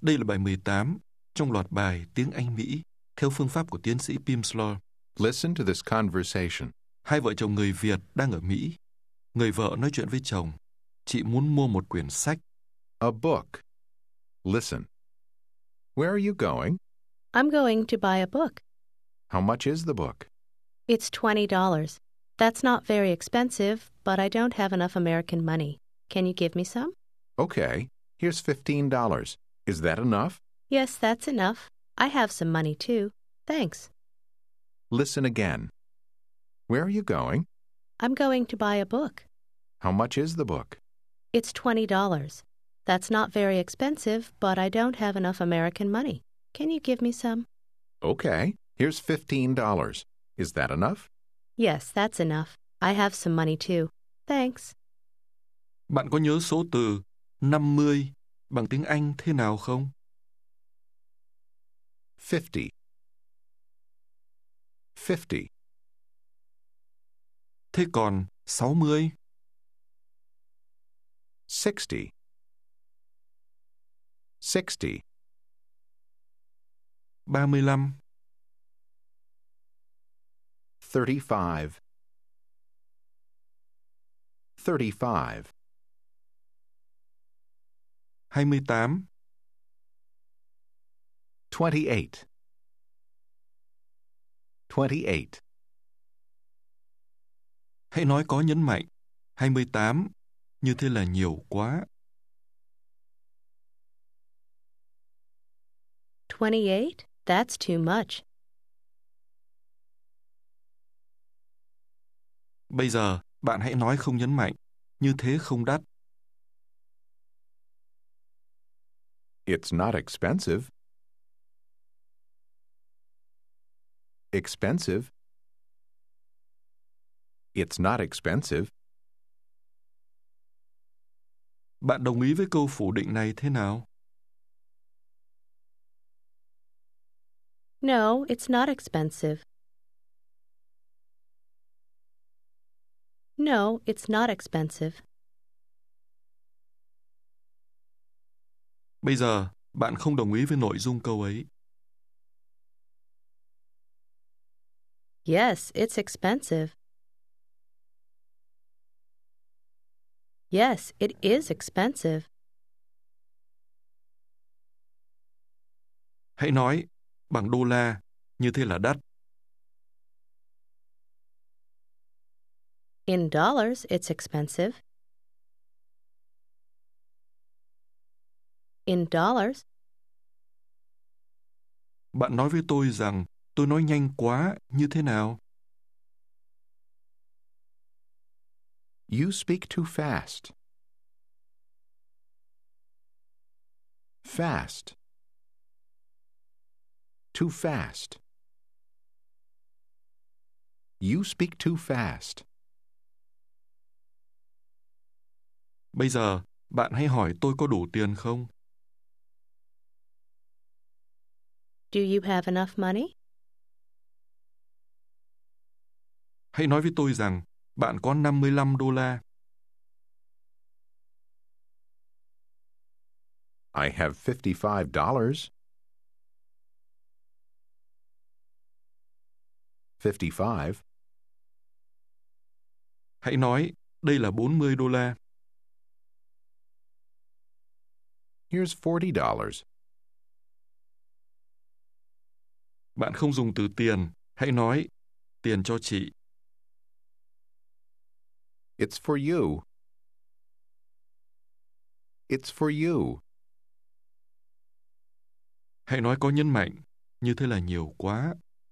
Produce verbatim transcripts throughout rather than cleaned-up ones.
Đây là bài mười tám trong loạt bài tiếng Anh Mỹ theo phương pháp của tiến sĩ Pimsleur. Listen to this conversation. Hai vợ chồng người Việt đang ở Mỹ. Người vợ nói chuyện với chồng. Chị muốn mua một quyển sách. A book. Listen. Where are you going? I'm going to buy a book. How much is the book? It's twenty dollars. That's not very expensive, but I don't have enough American money. Can you give me some? Okay, here's fifteen dollars. Is that enough? Yes, that's enough. I have some money too. Thanks. Listen again. Where are you going? I'm going to buy a book. How much is the book? It's twenty dollars. That's not very expensive, but I don't have enough American money. Can you give me some? Okay, here's fifteen dollars. Is that enough? Yes, that's enough. I have some money too. Thanks. Bạn có nhớ số từ năm mươi bằng tiếng Anh thế nào không? Fifty. Fifty. Thế còn sáu mươi? Sixty. Sixty. ba mươi lăm? Thirty-five. Thirty-five. hai mươi tám? Twenty-eight. Twenty-eight. Hãy nói có nhấn mạnh. hai mươi tám, như thế là nhiều quá. twenty-eight? That's too much. Bây giờ, bạn hãy nói không nhấn mạnh. Như thế không đắt. It's not expensive. Expensive. It's not expensive. Bạn đồng ý với câu phủ định này thế nào? No, it's not expensive. No, it's not expensive. Bây giờ, bạn không đồng ý với nội dung câu ấy. Yes, it's expensive. Yes, it is expensive. Hãy nói, bằng đô la, như thế là đắt. In dollars, it's expensive. In dollars. Bạn nói với tôi rằng tôi nói nhanh quá, như thế nào? You speak too fast. Fast. Too fast. You speak too fast. Bây giờ, bạn hãy hỏi tôi có đủ tiền không? Do you have enough money? Hãy nói với tôi rằng bạn có năm mươi lăm đô la. I have fifty-five dollars. Fifty-five. Hãy nói, đây là bốn mươi đô la. Here's forty dollars. Bạn không dùng từ tiền, hãy nói, tiền cho chị. It's for you. It's for you. Hãy nói có nhấn mạnh, như thế là nhiều quá.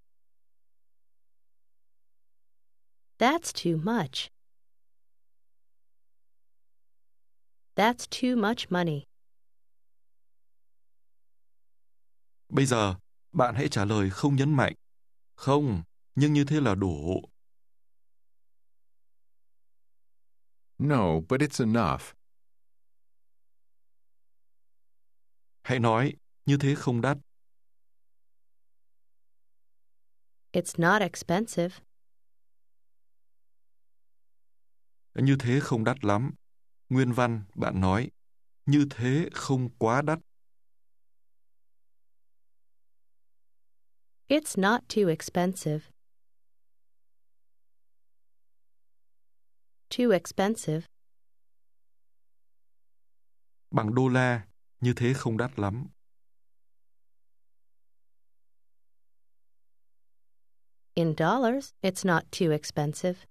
That's too much. That's too much money. Bây giờ, bạn hãy trả lời không nhấn mạnh. Không, nhưng như thế là đủ. No, but it's enough. Hãy nói, như thế không đắt. It's not expensive. Như thế không đắt lắm. Nguyên văn, bạn nói, như thế không quá đắt. It's not too expensive. Too expensive. Bằng đô la, như thế không đắt lắm. In dollars, it's not too expensive.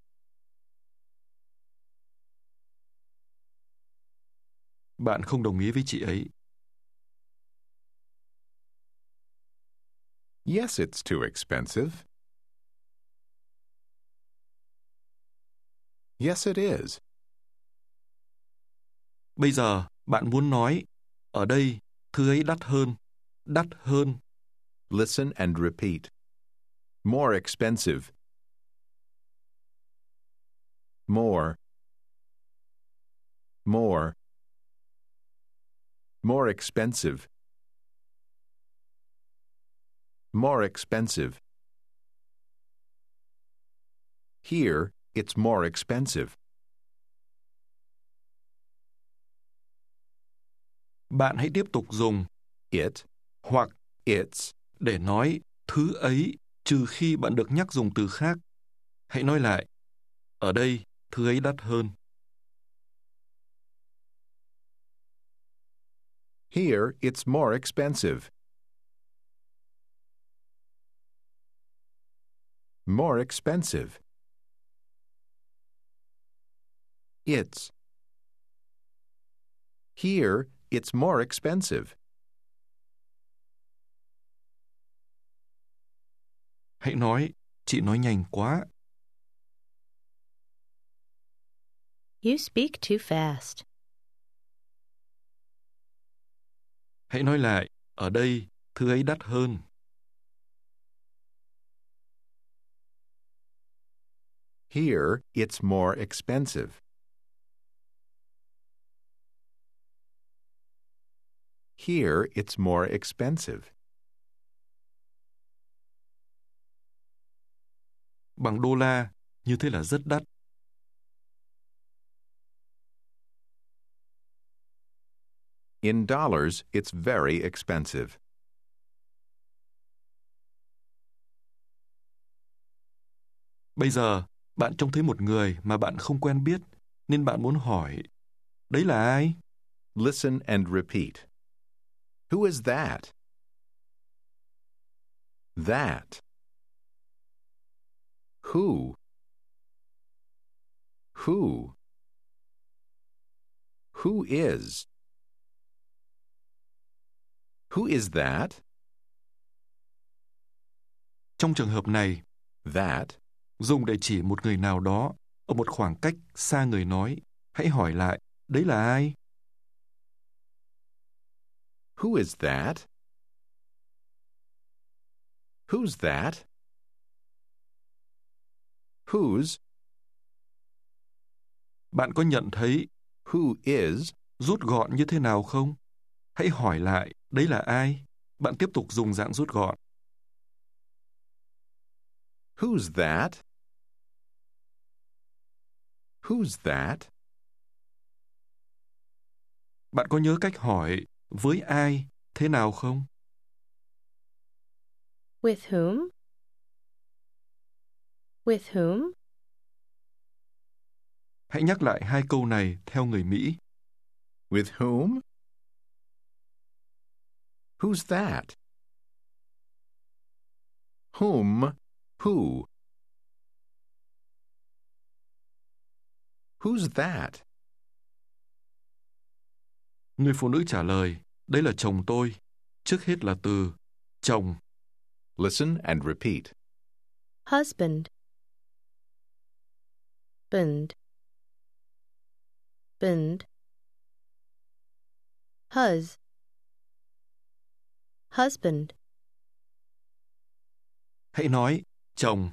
Bạn không đồng ý với chị ấy. Yes, it's too expensive. Yes, it is. Bây giờ, bạn muốn nói, ở đây, thứ ấy đắt hơn, đắt hơn. Listen and repeat. More expensive. More. More. More expensive. More expensive. Here, it's more expensive. Bạn hãy tiếp tục dùng It, hoặc its, để nói thứ ấy trừ khi bạn được nhắc dùng từ khác. Hãy nói lại, ở đây, thứ ấy đắt hơn. here it's more expensive. More expensive. It's. Here, it's more expensive. Hãy nói, chị nói nhanh quá. You speak too fast. Hãy nói lại, ở đây, thứ ấy đắt hơn. Here, it's more expensive. Here, it's more expensive. Bằng đô la, như thế là rất đắt. In dollars, it's very expensive. Bây giờ, bạn trông thấy một người mà bạn không quen biết, nên bạn muốn hỏi, đấy là ai? Listen and repeat. Who is that? That. Who? Who? Who is? Who is that? Trong trường hợp này, That. dùng để chỉ một người nào đó ở một khoảng cách xa người nói. Hãy hỏi lại, đấy là ai? Who is that? Who's that? Whose? Bạn có nhận thấy Who is? rút gọn như thế nào không? Hãy hỏi lại, đấy là ai? Bạn tiếp tục dùng dạng rút gọn. Who's that? Who's that? Bạn có nhớ cách hỏi với ai thế nào không? With whom? With whom? Hãy nhắc lại hai câu này theo người Mỹ. With whom? Who's that? Whom? Who? Who's that? Người phụ nữ trả lời, đây là chồng tôi. Trước hết là từ chồng. Listen and repeat. Husband. Bund. Bund. Hus. Husband. Hãy nói, chồng.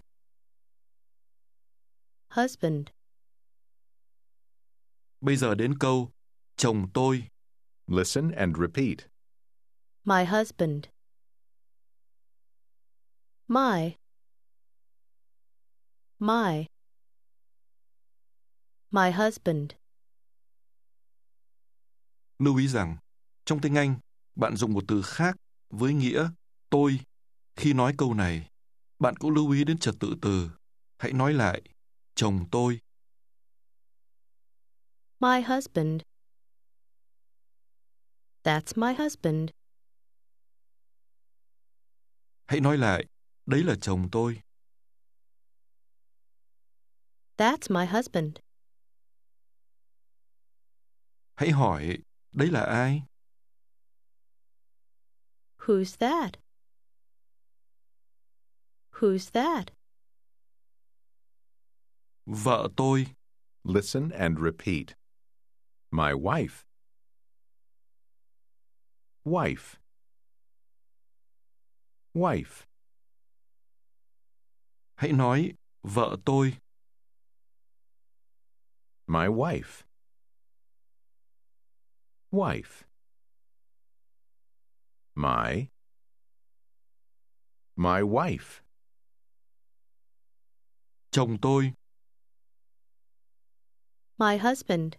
Husband. Bây giờ đến câu, chồng tôi. Listen and repeat. My husband. My. My. My husband. Lưu ý rằng, trong tiếng Anh, bạn dùng một từ khác với nghĩa tôi Khi nói câu này, bạn cũng lưu ý đến trật tự từ. Hãy nói lại, chồng tôi. My husband. That's my husband. Hãy nói lại, đấy là chồng tôi. That's my husband. Hãy hỏi, đấy là ai? Who's that? Who's that? Vợ tôi. Listen and repeat. My wife. Wife. Wife. Hãy nói, vợ tôi. My wife. Wife. My. My wife. Chồng tôi. My husband.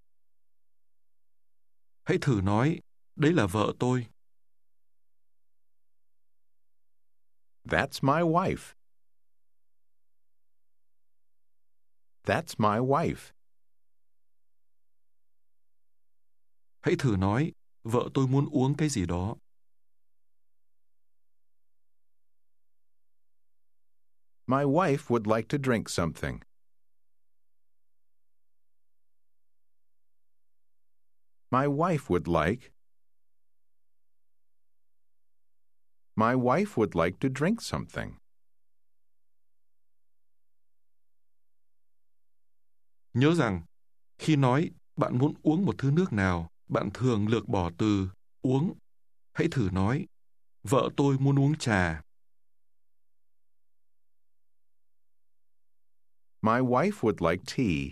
Hãy thử nói, đấy là vợ tôi. That's my wife. That's my wife. Hãy thử nói, vợ tôi muốn uống cái gì đó. My wife would like to drink something. My wife would like. My wife would like to drink something. Nhớ rằng, khi nói bạn muốn uống một thứ nước nào, bạn thường lược bỏ từ uống. Hãy thử nói, vợ tôi muốn uống trà. My wife would like tea.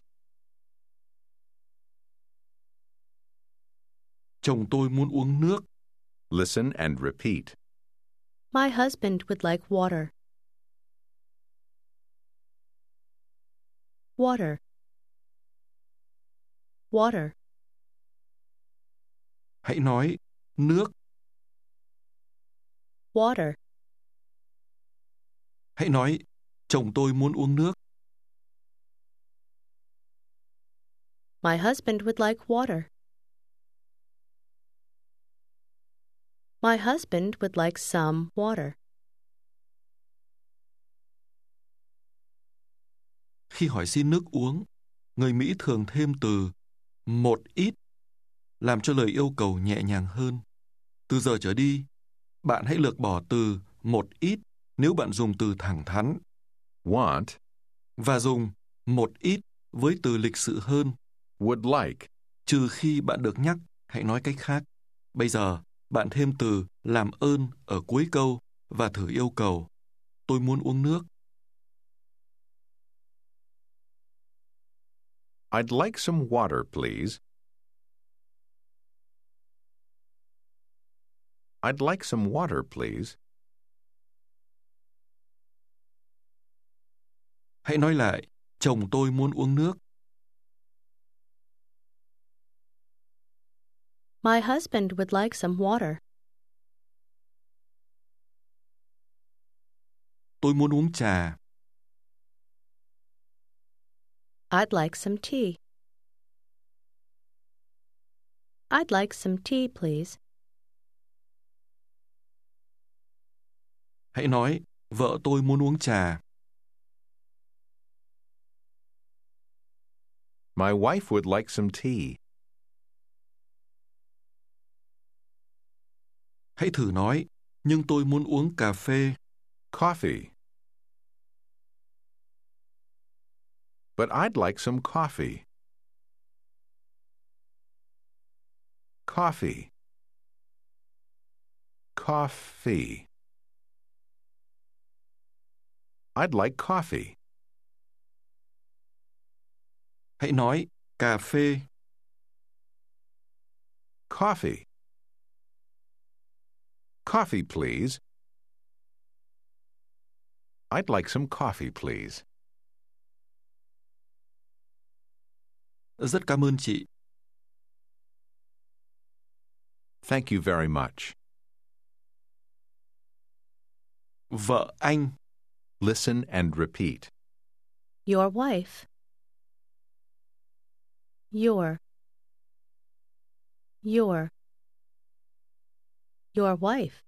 Chồng tôi muốn uống nước. Listen and repeat. My husband would like water. Water. Water. Hãy nói, nước. Water. Hãy nói, chồng tôi muốn uống nước. My husband would like water. My husband would like some water. Khi hỏi xin nước uống, người Mỹ thường thêm từ một ít, làm cho lời yêu cầu nhẹ nhàng hơn. Từ giờ trở đi, bạn hãy lược bỏ từ một ít nếu bạn dùng từ thẳng thắn. Want. Và dùng một ít với từ lịch sự hơn. Would like. Trừ khi bạn được nhắc, hãy nói cách khác. Bây giờ, bạn thêm từ làm ơn ở cuối câu và thử yêu cầu. Tôi muốn uống nước. I'd like some water, please. I'd like some water, please. Hãy nói lại, chồng tôi muốn uống nước. My husband would like some water. Tôi muốn uống trà. I'd like some tea. I'd like some tea, please. Hãy nói, vợ tôi muốn uống trà. My wife would like some tea. Hãy thử nói, nhưng tôi muốn uống cà phê. Coffee. But I'd like some coffee. Coffee. Coffee. I'd like coffee. Hãy nói, cà phê. Coffee. Coffee, please. I'd like some coffee, please. Rất cảm ơn chị. Thank you very much. Vợ anh. Listen and repeat. Your wife. Your. Your. Your wife.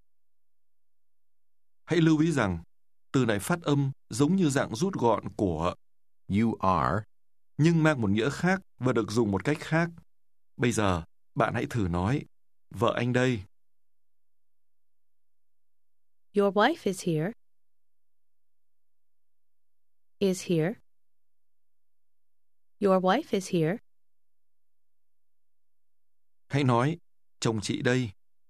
Hãy lưu ý rằng từ này phát âm giống như dạng rút gọn của You are. nhưng mang một nghĩa khác và được dùng một cách khác. Bây giờ, bạn hãy thử nói, vợ anh đây. Your wife is here. Is here. Your wife is here. Hãy nói, chồng chị đây.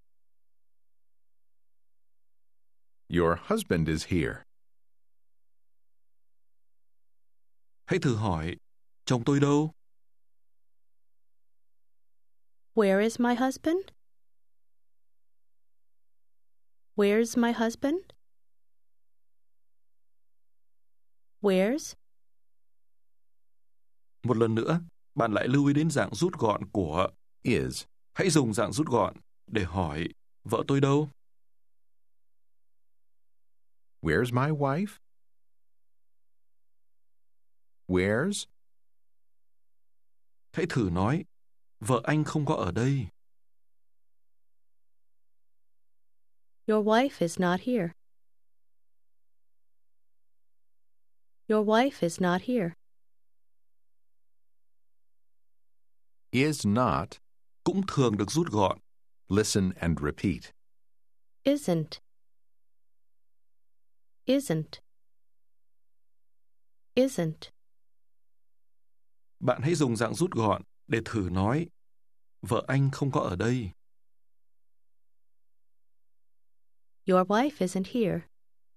Your husband is here. Hãy thử hỏi, chồng tôi đâu? Where is my husband? Where's my husband? Where's? Một lần nữa, bạn lại lưu ý đến dạng rút gọn của Is. hãy dùng dạng rút gọn để hỏi, vợ tôi đâu? Where's my wife? Where's? Hãy thử nói, vợ anh không có ở đây. Your wife is not here. Your wife is not here. Is not. Cũng thường được rút gọn. Listen and repeat. Isn't. Isn't. Isn't. Bạn hãy dùng dạng rút gọn để thử nói, vợ anh không có ở đây. Your wife isn't here.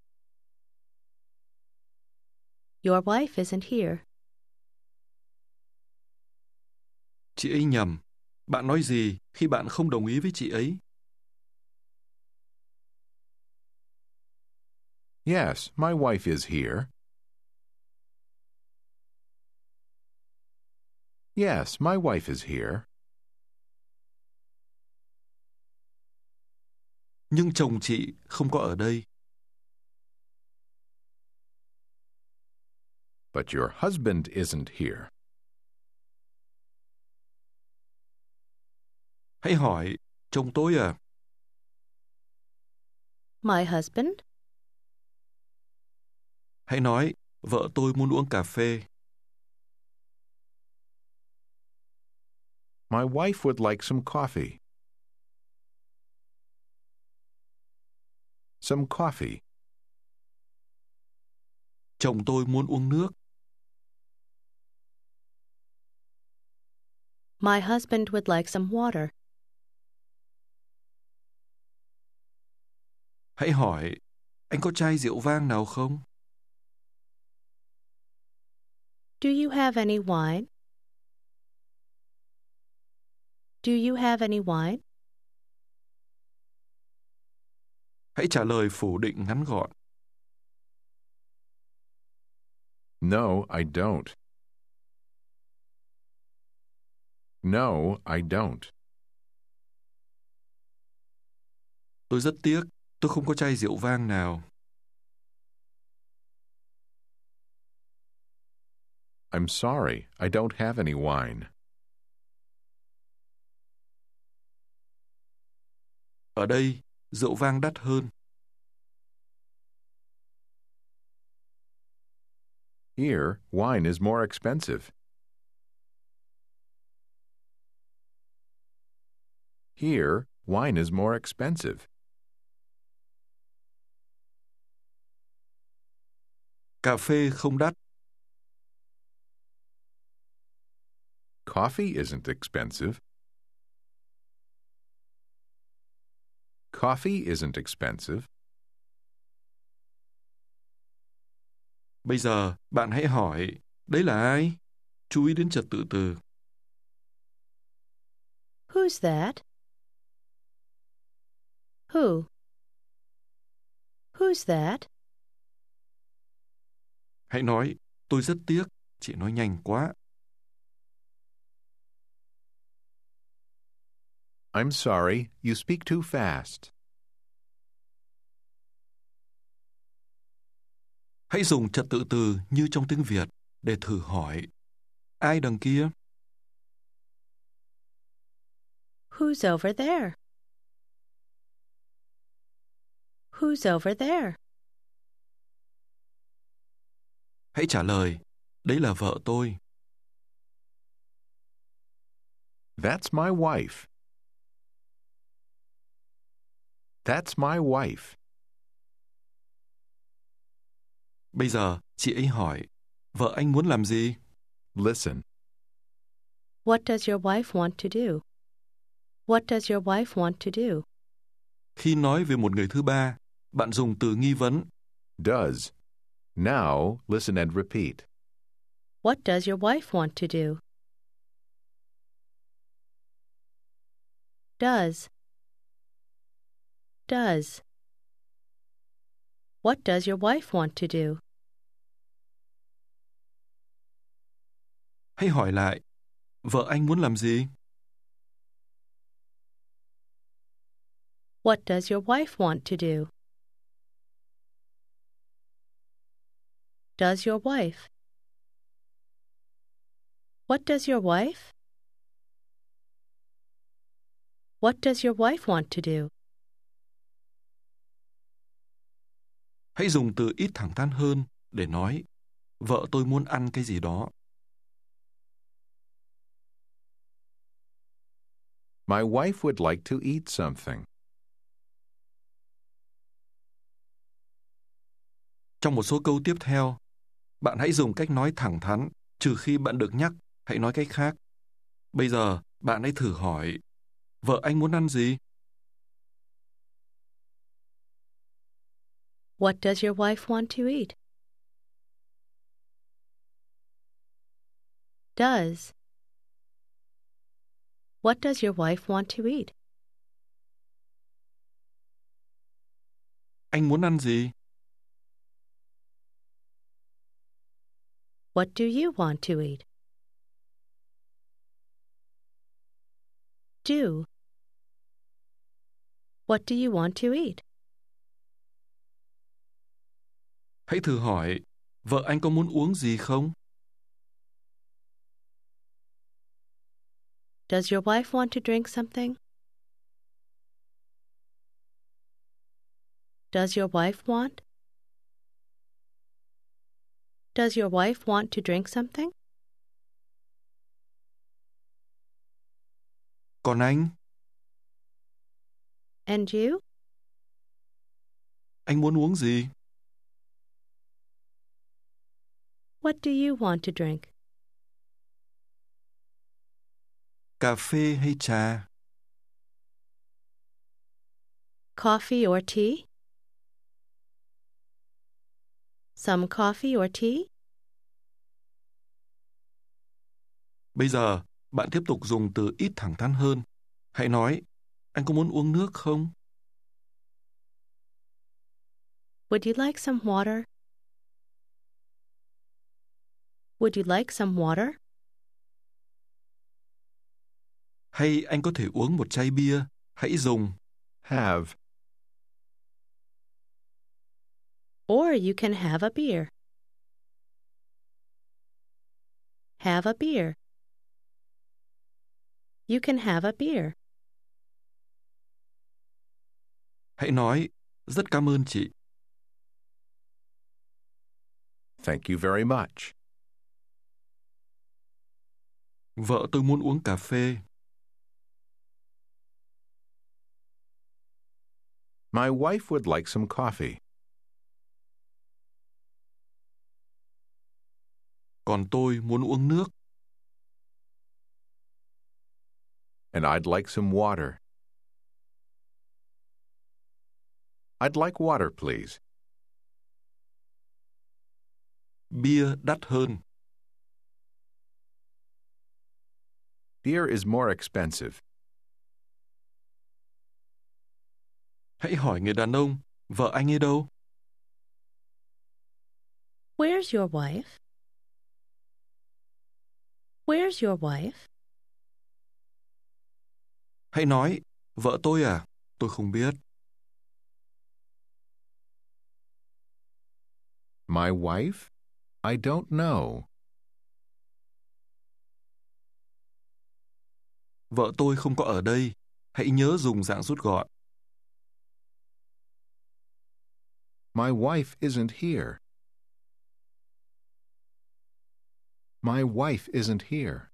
Your wife isn't here. Chị ấy nhầm. Bạn nói gì khi bạn không đồng ý với chị ấy? Yes, my wife is here. Yes, my wife is here. Nhưng chồng chị không có ở đây. But your husband isn't here. Hãy hỏi, chồng tôi à? My husband? Hãy nói, vợ tôi muốn uống cà phê. My wife would like some coffee. Some coffee. Chồng tôi muốn uống nước. My husband would like some water. Hãy hỏi, anh có chai rượu vang nào không? Do you have any wine? Do you have any wine? Hãy trả lời phủ định ngắn gọn. No, I don't. No, I don't. Tôi rất tiếc, tôi không có chai rượu vang nào. I'm sorry, I don't have any wine. Ở đây, rượu vang đắt hơn. Here, wine is more expensive. Here, wine is more expensive. Cà phê không đắt. Coffee isn't expensive. Coffee isn't expensive. Bây giờ, bạn hãy hỏi, đấy là ai? Chú ý đến trật tự từ. Who's that? Who? Who's that? Hãy nói, tôi rất tiếc, chị nói nhanh quá. I'm sorry, you speak too fast. Hãy dùng trật tự từ như trong tiếng Việt để thử hỏi. Ai đằng kia? Who's over there? Who's over there? Hãy trả lời, đấy là vợ tôi. That's my wife. That's my wife. Bây giờ, chị ấy hỏi, vợ anh muốn làm gì? Listen. What does your wife want to do? What does your wife want to do? Khi nói về một người thứ ba, bạn dùng từ nghi vấn. Does. Now, listen and repeat. What does your wife want to do? Does. Does. What does your wife want to do? Hãy hỏi lại, vợ anh muốn làm gì? What does your wife want to do? Does your wife? What does your wife? What does your wife want to do? Hãy dùng từ ít thẳng thắn hơn để nói, vợ tôi muốn ăn cái gì đó. My wife would like to eat something. Trong một số câu tiếp theo, bạn hãy dùng cách nói thẳng thắn, trừ khi bạn được nhắc, hãy nói cách khác. Bây giờ, bạn hãy thử hỏi, vợ anh muốn ăn gì? What does your wife want to eat? Does. What does your wife want to eat? Anh muốn ăn gì? What do you want to eat? Do. What do you want to eat? Hãy thử hỏi, vợ anh có muốn uống gì không? Does your wife want to drink something? Does your wife want? Does your wife want to drink something? Còn anh? And you? Anh muốn uống gì? What do you want to drink? Cà phê hay trà? Coffee or tea? Some coffee or tea? Bây giờ, bạn tiếp tục dùng từ ít thẳng thắn hơn. Hãy nói, anh có muốn uống nước không? Would you like some water? Would you like some water? Hay anh có thể uống một chai bia? Hãy dùng Have. Or you can have a beer. Have a beer. You can have a beer. Hãy nói, rất cảm ơn chị. Thank you very much. Vợ tôi muốn uống cà phê. My wife would like some coffee. Còn tôi muốn uống nước. And I'd like some water. I'd like water, please. Bia đắt hơn. Beer is more expensive. Hãy hỏi người đàn ông, vợ anh ấy đâu? Where's your wife? Where's your wife? Hãy nói, vợ tôi à? Tôi không biết. My wife? I don't know. Vợ tôi không có ở đây. Hãy nhớ dùng dạng rút gọn. My wife isn't here. My wife isn't here.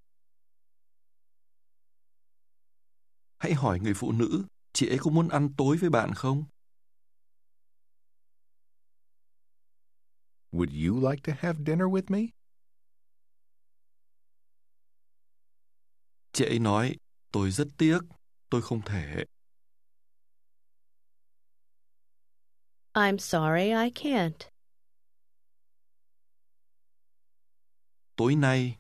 Hãy hỏi người phụ nữ, chị ấy có muốn ăn tối với bạn không? Would you like to have dinner with me? Chị ấy nói, tôi rất tiếc, tôi không thể. I'm sorry, I can't. Tối nay,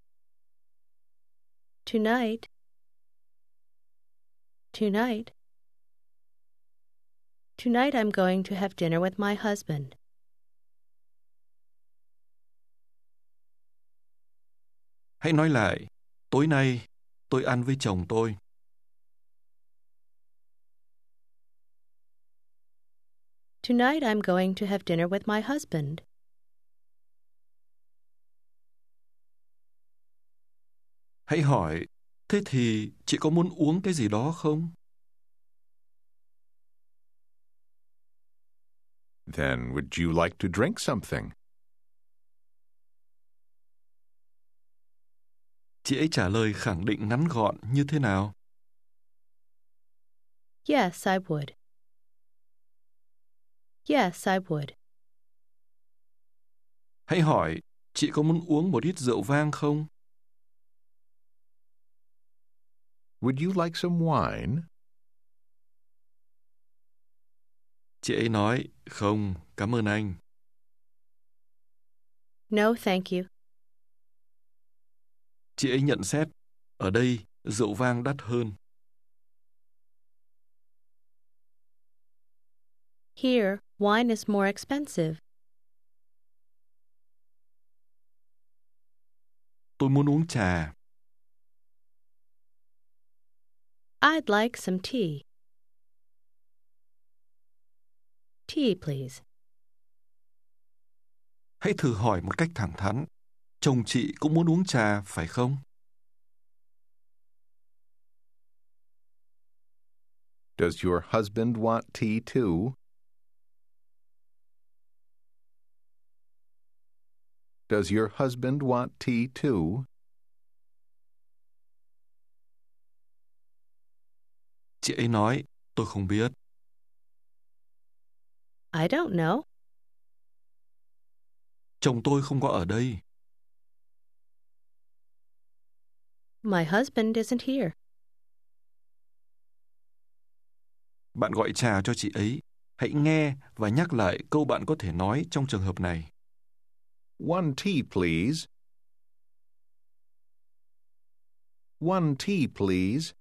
Tonight. Tonight. Tonight I'm going to have dinner with my husband. hãy nói lại, tối nay tôi ăn với chồng tôi. Tonight I'm going to have dinner with my husband. Hãy hỏi, thế thì chị có muốn uống cái gì đó không? Then would you like to drink something? Chị ấy trả lời khẳng định ngắn gọn như thế nào? Yes, I would. Yes, I would. Hãy hỏi, chị có muốn uống một ít rượu vang không? Would you like some wine? Chị ấy nói, không, cảm ơn anh. No, thank you. Chị ấy nhận xét, ở đây rượu vang đắt hơn. Here, wine is more expensive. Tôi muốn uống trà. I'd like some tea. Tea, please. Hãy thử hỏi một cách thẳng thắn. Chồng chị cũng muốn uống trà, phải không? Does your husband want tea too? Does your husband want tea too? Chị ấy nói, tôi không biết. I don't know. Chồng tôi không có ở đây. My husband isn't here. Bạn gọi trà cho chị ấy. Hãy nghe và nhắc lại câu bạn có thể nói trong trường hợp này. One tea, please. One tea, please.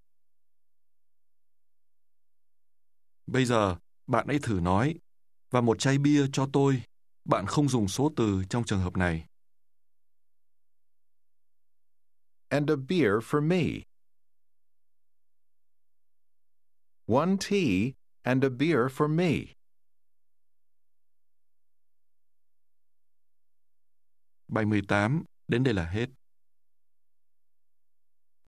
Bây giờ, bạn hãy thử nói, và một chai bia cho tôi. Bạn không dùng số từ trong trường hợp này. And a beer for me. One tea and a beer for me. Bài mười tám, đến đây là hết.